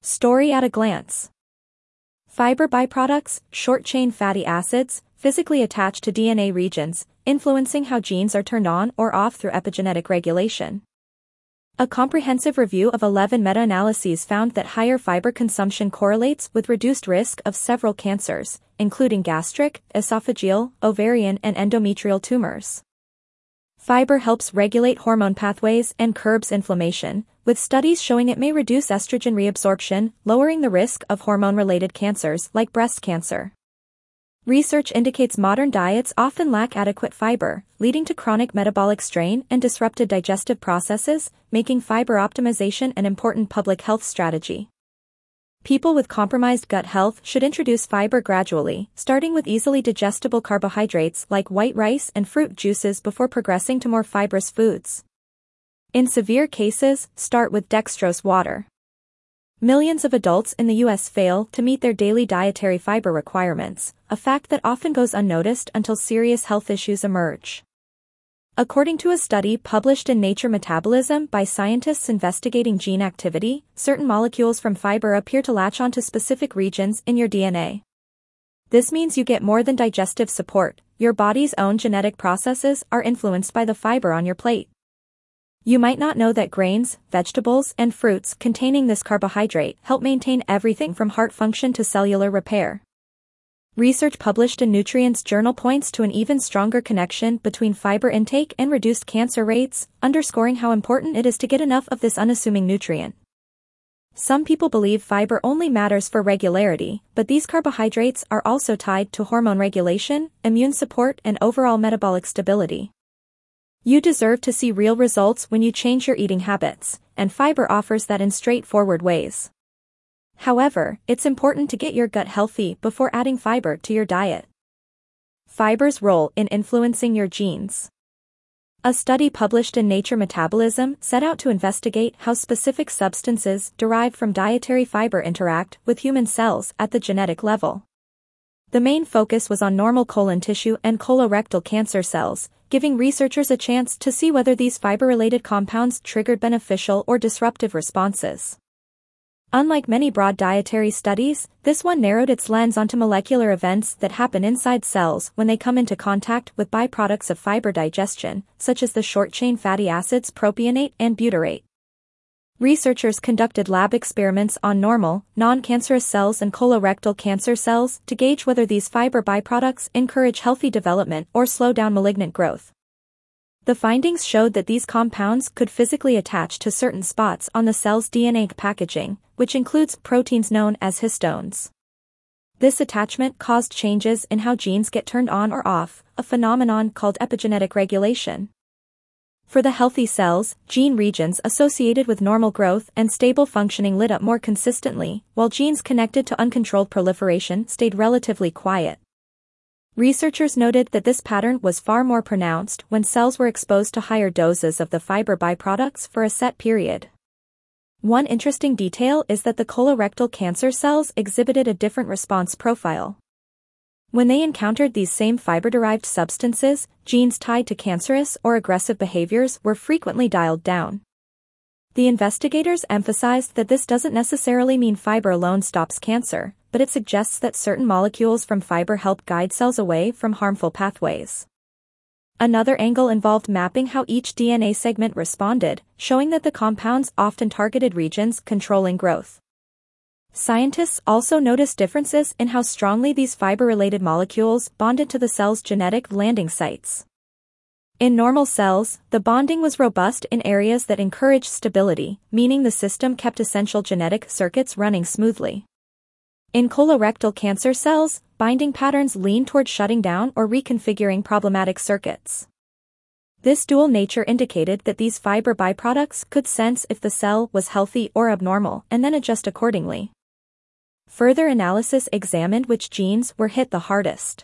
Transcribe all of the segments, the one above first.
Story at a glance. Fiber byproducts, short-chain fatty acids, physically attach to DNA regions, influencing how genes are turned on or off through epigenetic regulation. A comprehensive review of 11 meta-analyses found that higher fiber consumption correlates with reduced risk of several cancers, including gastric, esophageal, ovarian, and endometrial tumors. Fiber helps regulate hormone pathways and curbs inflammation, with studies showing it may reduce estrogen reabsorption, lowering the risk of hormone-related cancers like breast cancer. Research indicates modern diets often lack adequate fiber, leading to chronic metabolic strain and disrupted digestive processes, making fiber optimization an important public health strategy. People with compromised gut health should introduce fiber gradually, starting with easily digestible carbohydrates like white rice and fruit juices before progressing to more fibrous foods. In severe cases, start with dextrose water. Millions of adults in the U.S. fail to meet their daily dietary fiber requirements, a fact that often goes unnoticed until serious health issues emerge. According to a study published in Nature Metabolism by scientists investigating gene activity, certain molecules from fiber appear to latch onto specific regions in your DNA. This means you get more than digestive support. Your body's own genetic processes are influenced by the fiber on your plate. You might not know that grains, vegetables, and fruits containing this carbohydrate help maintain everything from heart function to cellular repair. Research published in Nutrients Journal points to an even stronger connection between fiber intake and reduced cancer rates, underscoring how important it is to get enough of this unassuming nutrient. Some people believe fiber only matters for regularity, but these carbohydrates are also tied to hormone regulation, immune support, and overall metabolic stability. You deserve to see real results when you change your eating habits, and fiber offers that in straightforward ways. However, it's important to get your gut healthy before adding fiber to your diet. Fiber's role in influencing your genes. A study published in Nature Metabolism set out to investigate how specific substances derived from dietary fiber interact with human cells at the genetic level. The main focus was on normal colon tissue and colorectal cancer cells, giving researchers a chance to see whether these fiber-related compounds triggered beneficial or disruptive responses. Unlike many broad dietary studies, this one narrowed its lens onto molecular events that happen inside cells when they come into contact with byproducts of fiber digestion, such as the short-chain fatty acids propionate and butyrate. Researchers conducted lab experiments on normal, non-cancerous cells and colorectal cancer cells to gauge whether these fiber byproducts encourage healthy development or slow down malignant growth. The findings showed that these compounds could physically attach to certain spots on the cell's DNA packaging, which includes proteins known as histones. This attachment caused changes in how genes get turned on or off, a phenomenon called epigenetic regulation. For the healthy cells, gene regions associated with normal growth and stable functioning lit up more consistently, while genes connected to uncontrolled proliferation stayed relatively quiet. Researchers noted that this pattern was far more pronounced when cells were exposed to higher doses of the fiber byproducts for a set period. One interesting detail is that the colorectal cancer cells exhibited a different response profile. When they encountered these same fiber-derived substances, genes tied to cancerous or aggressive behaviors were frequently dialed down. The investigators emphasized that this doesn't necessarily mean fiber alone stops cancer, but it suggests that certain molecules from fiber help guide cells away from harmful pathways. Another angle involved mapping how each DNA segment responded, showing that the compounds often targeted regions controlling growth. Scientists also noticed differences in how strongly these fiber-related molecules bonded to the cell's genetic landing sites. In normal cells, the bonding was robust in areas that encouraged stability, meaning the system kept essential genetic circuits running smoothly. In colorectal cancer cells, binding patterns lean toward shutting down or reconfiguring problematic circuits. This dual nature indicated that these fiber byproducts could sense if the cell was healthy or abnormal and then adjust accordingly. Further analysis examined which genes were hit the hardest.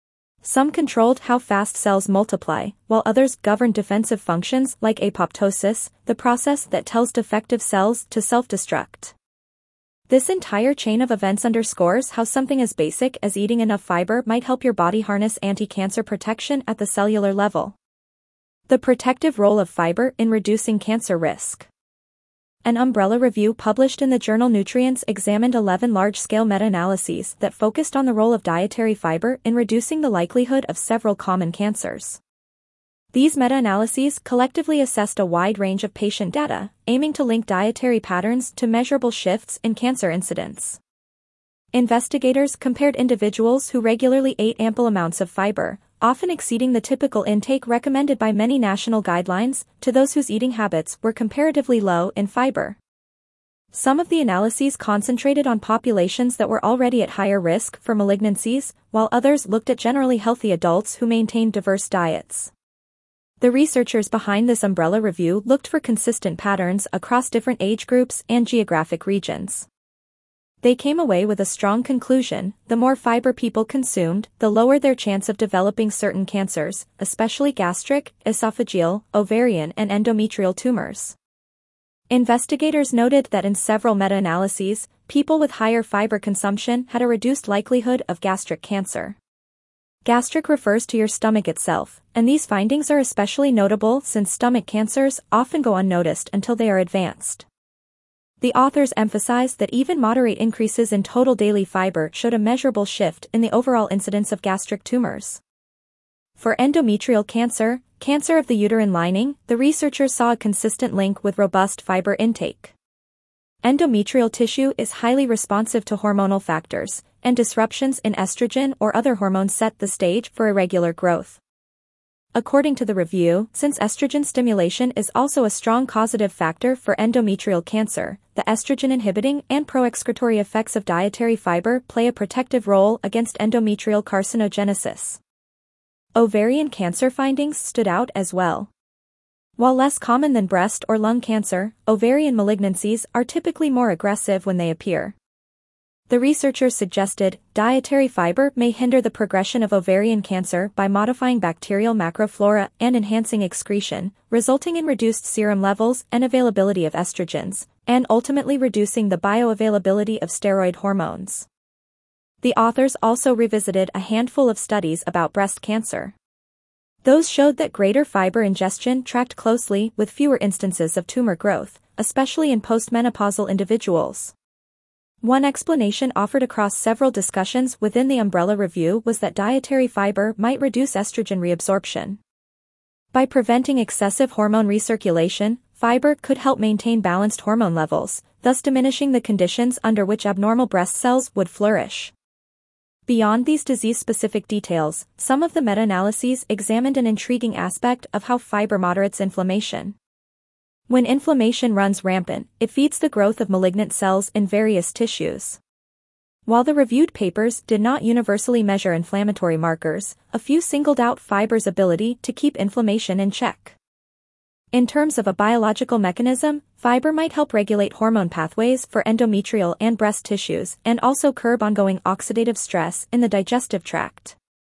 Some controlled how fast cells multiply, while others governed defensive functions like apoptosis, the process that tells defective cells to self-destruct. This entire chain of events underscores how something as basic as eating enough fiber might help your body harness anti-cancer protection at the cellular level. The protective role of fiber in reducing cancer risk. An umbrella review published in the journal Nutrients examined 11 large-scale meta-analyses that focused on the role of dietary fiber in reducing the likelihood of several common cancers. These meta-analyses collectively assessed a wide range of patient data, aiming to link dietary patterns to measurable shifts in cancer incidence. Investigators compared individuals who regularly ate ample amounts of fiber, often exceeding the typical intake recommended by many national guidelines, to those whose eating habits were comparatively low in fiber. Some of the analyses concentrated on populations that were already at higher risk for malignancies, while others looked at generally healthy adults who maintained diverse diets. The researchers behind this umbrella review looked for consistent patterns across different age groups and geographic regions. They came away with a strong conclusion: the more fiber people consumed, the lower their chance of developing certain cancers, especially gastric, esophageal, ovarian and endometrial tumors. Investigators noted that in several meta-analyses, people with higher fiber consumption had a reduced likelihood of gastric cancer. Gastric refers to your stomach itself, and these findings are especially notable since stomach cancers often go unnoticed until they are advanced. The authors emphasized that even moderate increases in total daily fiber showed a measurable shift in the overall incidence of gastric tumors. For endometrial cancer, cancer of the uterine lining, the researchers saw a consistent link with robust fiber intake. Endometrial tissue is highly responsive to hormonal factors, and disruptions in estrogen or other hormones set the stage for irregular growth. According to the review, since estrogen stimulation is also a strong causative factor for endometrial cancer, the estrogen-inhibiting and pro-excretory effects of dietary fiber play a protective role against endometrial carcinogenesis. Ovarian cancer findings stood out as well. While less common than breast or lung cancer, ovarian malignancies are typically more aggressive when they appear. The researchers suggested dietary fiber may hinder the progression of ovarian cancer by modifying bacterial macroflora and enhancing excretion, resulting in reduced serum levels and availability of estrogens, and ultimately reducing the bioavailability of steroid hormones. The authors also revisited a handful of studies about breast cancer. Those showed that greater fiber ingestion tracked closely with fewer instances of tumor growth, especially in postmenopausal individuals. One explanation offered across several discussions within the umbrella review was that dietary fiber might reduce estrogen reabsorption. By preventing excessive hormone recirculation, fiber could help maintain balanced hormone levels, thus diminishing the conditions under which abnormal breast cells would flourish. Beyond these disease-specific details, some of the meta-analyses examined an intriguing aspect of how fiber moderates inflammation. When inflammation runs rampant, it feeds the growth of malignant cells in various tissues. While the reviewed papers did not universally measure inflammatory markers, a few singled out fiber's ability to keep inflammation in check. In terms of a biological mechanism, fiber might help regulate hormone pathways for endometrial and breast tissues and also curb ongoing oxidative stress in the digestive tract.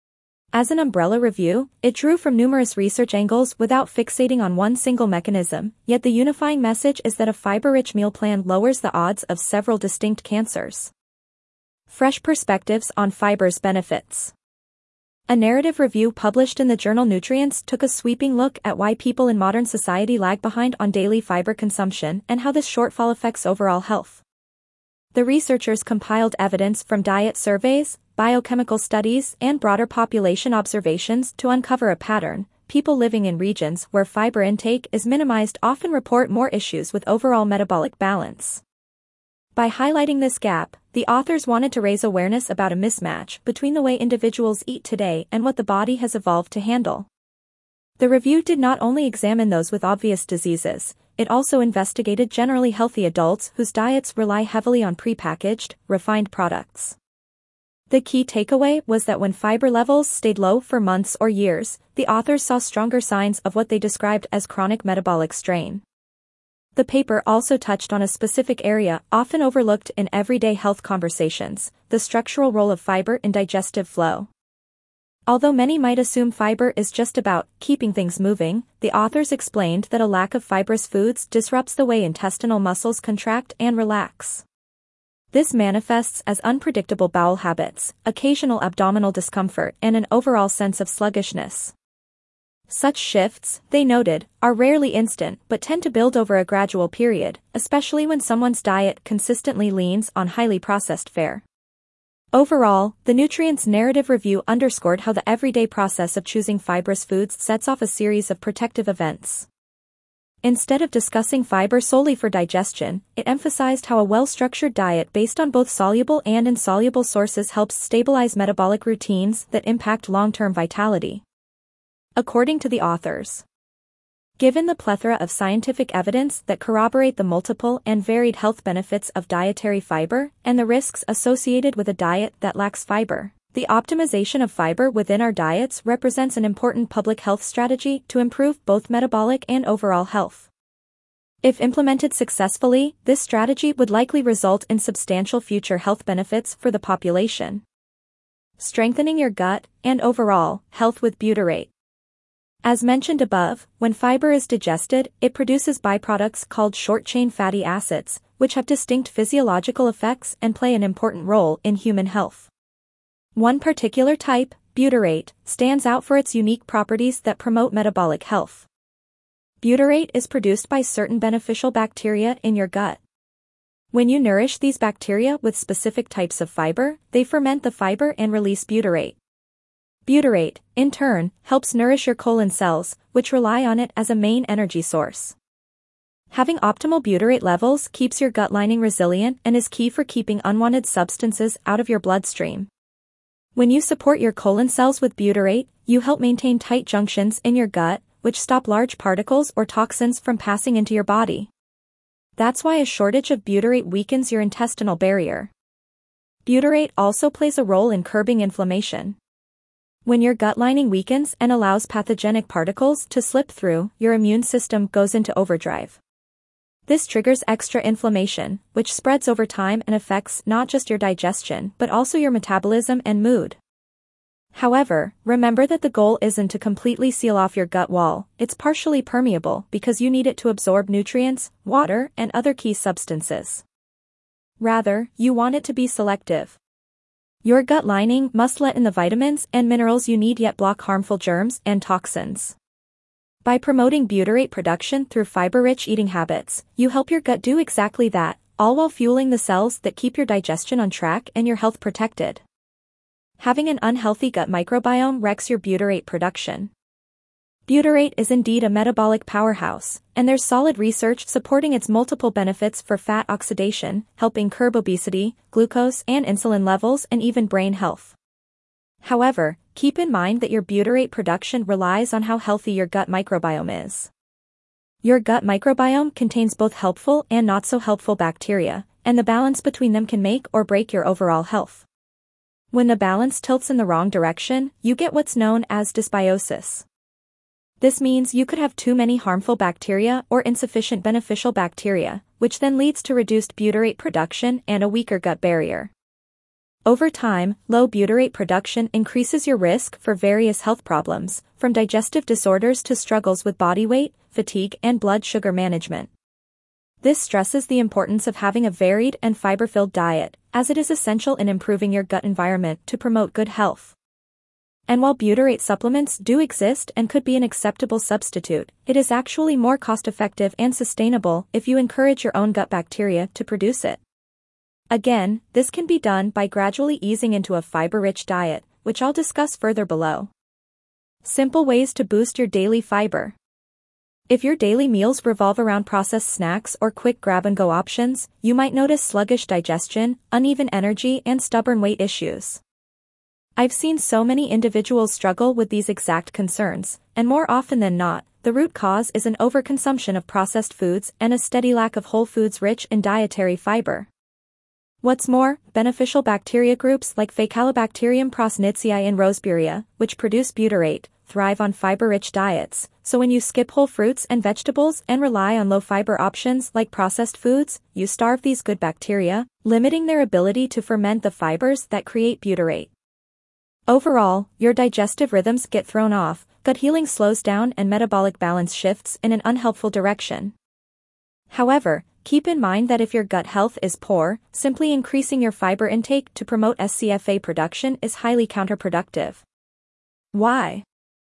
As an umbrella review, it drew from numerous research angles without fixating on one single mechanism, yet the unifying message is that a fiber-rich meal plan lowers the odds of several distinct cancers. Fresh perspectives on fiber's benefits. A narrative review published in the journal Nutrients took a sweeping look at why people in modern society lag behind on daily fiber consumption and how this shortfall affects overall health. The researchers compiled evidence from diet surveys, biochemical studies, and broader population observations to uncover a pattern. People living in regions where fiber intake is minimized often report more issues with overall metabolic balance. By highlighting this gap, the authors wanted to raise awareness about a mismatch between the way individuals eat today and what the body has evolved to handle. The review did not only examine those with obvious diseases, it also investigated generally healthy adults whose diets rely heavily on prepackaged, refined products. The key takeaway was that when fiber levels stayed low for months or years, the authors saw stronger signs of what they described as chronic metabolic strain. The paper also touched on a specific area often overlooked in everyday health conversations: the structural role of fiber in digestive flow. Although many might assume fiber is just about keeping things moving, the authors explained that a lack of fibrous foods disrupts the way intestinal muscles contract and relax. This manifests as unpredictable bowel habits, occasional abdominal discomfort, and an overall sense of sluggishness. Such shifts, they noted, are rarely instant but tend to build over a gradual period, especially when someone's diet consistently leans on highly processed fare. Overall, the Nutrients Narrative Review underscored how the everyday process of choosing fibrous foods sets off a series of protective events. Instead of discussing fiber solely for digestion, it emphasized how a well-structured diet based on both soluble and insoluble sources helps stabilize metabolic routines that impact long-term vitality. According to the authors, given the plethora of scientific evidence that corroborate the multiple and varied health benefits of dietary fiber and the risks associated with a diet that lacks fiber, the optimization of fiber within our diets represents an important public health strategy to improve both metabolic and overall health. If implemented successfully, this strategy would likely result in substantial future health benefits for the population. Strengthening your gut and overall health with butyrate. As mentioned above, when fiber is digested, it produces byproducts called short-chain fatty acids, which have distinct physiological effects and play an important role in human health. One particular type, butyrate, stands out for its unique properties that promote metabolic health. Butyrate is produced by certain beneficial bacteria in your gut. When you nourish these bacteria with specific types of fiber, they ferment the fiber and release butyrate. Butyrate, in turn, helps nourish your colon cells, which rely on it as a main energy source. Having optimal butyrate levels keeps your gut lining resilient and is key for keeping unwanted substances out of your bloodstream. When you support your colon cells with butyrate, you help maintain tight junctions in your gut, which stop large particles or toxins from passing into your body. That's why a shortage of butyrate weakens your intestinal barrier. Butyrate also plays a role in curbing inflammation. When your gut lining weakens and allows pathogenic particles to slip through, your immune system goes into overdrive. This triggers extra inflammation, which spreads over time and affects not just your digestion but also your metabolism and mood. However, remember that the goal isn't to completely seal off your gut wall. It's partially permeable because you need it to absorb nutrients, water, and other key substances. Rather, you want it to be selective. Your gut lining must let in the vitamins and minerals you need yet block harmful germs and toxins. By promoting butyrate production through fiber-rich eating habits, you help your gut do exactly that, all while fueling the cells that keep your digestion on track and your health protected. Having an unhealthy gut microbiome wrecks your butyrate production. Butyrate is indeed a metabolic powerhouse, and there's solid research supporting its multiple benefits for fat oxidation, helping curb obesity, glucose and insulin levels, and even brain health. However, keep in mind that your butyrate production relies on how healthy your gut microbiome is. Your gut microbiome contains both helpful and not so helpful bacteria, and the balance between them can make or break your overall health. When the balance tilts in the wrong direction, you get what's known as dysbiosis. This means you could have too many harmful bacteria or insufficient beneficial bacteria, which then leads to reduced butyrate production and a weaker gut barrier. Over time, low butyrate production increases your risk for various health problems, from digestive disorders to struggles with body weight, fatigue, and blood sugar management. This stresses the importance of having a varied and fiber-filled diet, as it is essential in improving your gut environment to promote good health. And while butyrate supplements do exist and could be an acceptable substitute, it is actually more cost-effective and sustainable if you encourage your own gut bacteria to produce it. Again, this can be done by gradually easing into a fiber-rich diet, which I'll discuss further below. Simple ways to boost your daily fiber. If your daily meals revolve around processed snacks or quick grab-and-go options, you might notice sluggish digestion, uneven energy, and stubborn weight issues. I've seen so many individuals struggle with these exact concerns, and more often than not, the root cause is an overconsumption of processed foods and a steady lack of whole foods rich in dietary fiber. What's more, beneficial bacteria groups like Faecalibacterium prosnitzii and Roseburia, which produce butyrate, thrive on fiber-rich diets, so when you skip whole fruits and vegetables and rely on low-fiber options like processed foods, you starve these good bacteria, limiting their ability to ferment the fibers that create butyrate. Overall, your digestive rhythms get thrown off, gut healing slows down, and metabolic balance shifts in an unhelpful direction. However, keep in mind that if your gut health is poor, simply increasing your fiber intake to promote SCFA production is highly counterproductive. Why?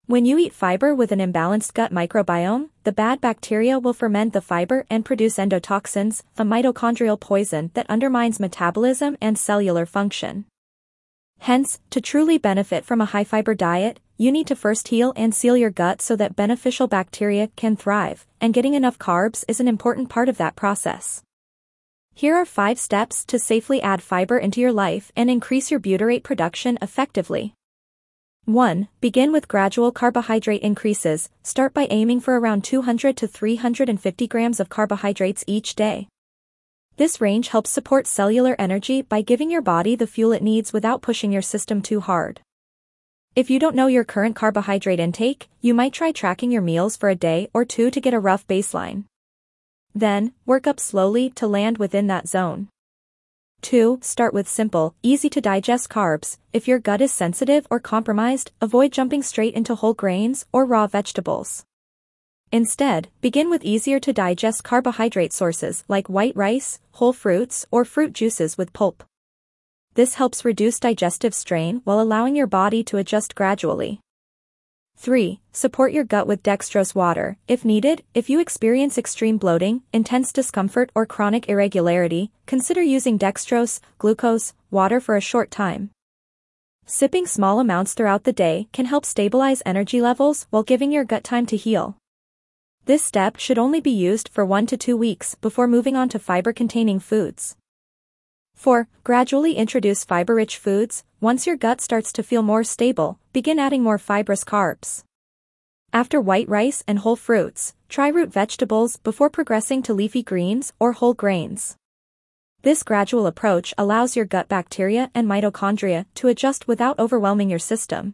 When you eat fiber with an imbalanced gut microbiome, the bad bacteria will ferment the fiber and produce endotoxins, a mitochondrial poison that undermines metabolism and cellular function. Hence, to truly benefit from a high-fiber diet, you need to first heal and seal your gut so that beneficial bacteria can thrive, and getting enough carbs is an important part of that process. Here are 5 steps to safely add fiber into your life and increase your butyrate production effectively. 1. Begin with gradual carbohydrate increases. Start by aiming for around 200 to 350 grams of carbohydrates each day. This range helps support cellular energy by giving your body the fuel it needs without pushing your system too hard. If you don't know your current carbohydrate intake, you might try tracking your meals for a day or two to get a rough baseline. Then, work up slowly to land within that zone. 2. Start with simple, easy-to-digest carbs. If your gut is sensitive or compromised, avoid jumping straight into whole grains or raw vegetables. Instead, begin with easier-to-digest carbohydrate sources like white rice, whole fruits, or fruit juices with pulp. This helps reduce digestive strain while allowing your body to adjust gradually. 3. Support your gut with dextrose water. If needed, if you experience extreme bloating, intense discomfort, or chronic irregularity, consider using dextrose, glucose, water for a short time. Sipping small amounts throughout the day can help stabilize energy levels while giving your gut time to heal. This step should only be used for 1 to 2 weeks before moving on to fiber-containing foods. 4. Gradually introduce fiber-rich foods. Once your gut starts to feel more stable, begin adding more fibrous carbs. After white rice and whole fruits, try root vegetables before progressing to leafy greens or whole grains. This gradual approach allows your gut bacteria and mitochondria to adjust without overwhelming your system.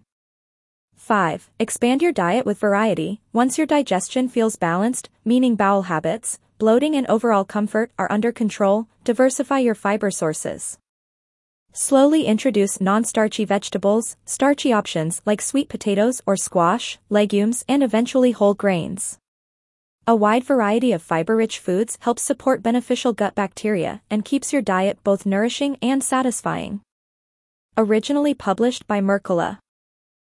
5. Expand your diet with variety. Once your digestion feels balanced, meaning bowel habits, bloating and overall comfort are under control, diversify your fiber sources. Slowly introduce non-starchy vegetables, starchy options like sweet potatoes or squash, legumes, and eventually whole grains. A wide variety of fiber-rich foods helps support beneficial gut bacteria and keeps your diet both nourishing and satisfying. Originally published by Mercola.